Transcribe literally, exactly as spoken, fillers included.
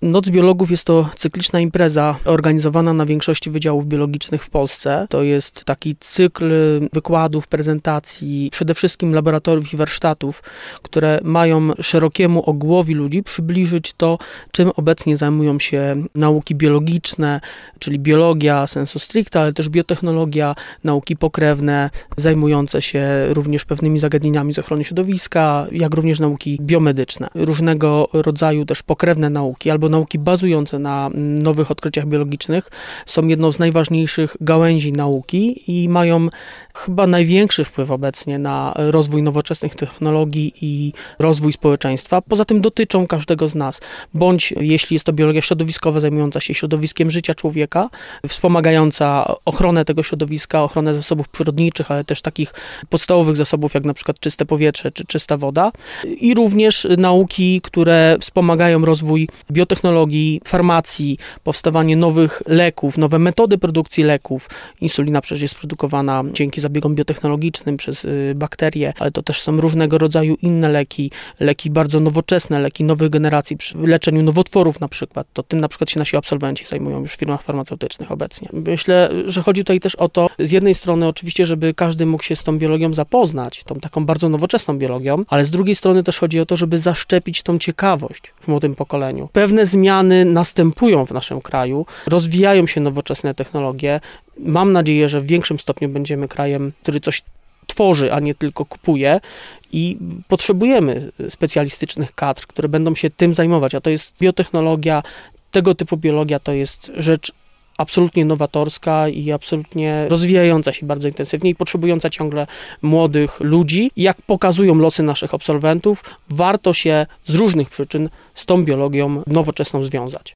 Noc Biologów jest to cykliczna impreza organizowana na większości wydziałów biologicznych w Polsce. To jest taki cykl wykładów, prezentacji, przede wszystkim laboratoriów i warsztatów, które mają szerokiemu ogółowi ludzi przybliżyć to, czym obecnie zajmują się nauki biologiczne, czyli biologia sensu stricto, ale też biotechnologia, nauki pokrewne, zajmujące się również pewnymi zagadnieniami z ochrony środowiska, jak również nauki biomedyczne. Różnego rodzaju też pokrewne nauki albo nauki bazujące na nowych odkryciach biologicznych są jedną z najważniejszych gałęzi nauki i mają chyba największy wpływ obecnie na rozwój nowoczesnych technologii i rozwój społeczeństwa. Poza tym dotyczą każdego z nas, bądź jeśli jest to biologia środowiskowa zajmująca się środowiskiem życia człowieka, wspomagająca ochronę tego środowiska, ochronę zasobów przyrodniczych, ale też takich podstawowych zasobów jak na przykład czyste powietrze czy czysta woda i również nauki, które wspomagają rozwój biotechnologii, farmacji, powstawanie nowych leków, nowe metody produkcji leków. Insulina przecież jest produkowana dzięki zabiegom biotechnologicznym przez bakterie, ale to też są różnego rodzaju inne leki, leki bardzo nowoczesne, leki nowych generacji przy leczeniu nowotworów na przykład. To tym na przykład się nasi absolwenci zajmują już w firmach farmaceutycznych obecnie. Myślę, że chodzi tutaj też o to, z jednej strony oczywiście, żeby każdy mógł się z tą biologią zapoznać, tą taką bardzo nowoczesną biologią, ale z drugiej strony też chodzi o to, żeby zaszczepić tą ciekawość w młodym pokoleniu. Pewne zmiany następują w naszym kraju, rozwijają się nowoczesne technologie. Mam nadzieję, że w większym stopniu będziemy krajem, który coś tworzy, a nie tylko kupuje i potrzebujemy specjalistycznych kadr, które będą się tym zajmować, a to jest biotechnologia, tego typu biologia to jest rzecz absolutnie nowatorska i absolutnie rozwijająca się bardzo intensywnie i potrzebująca ciągle młodych ludzi. Jak pokazują losy naszych absolwentów, warto się z różnych przyczyn z tą biologią nowoczesną związać.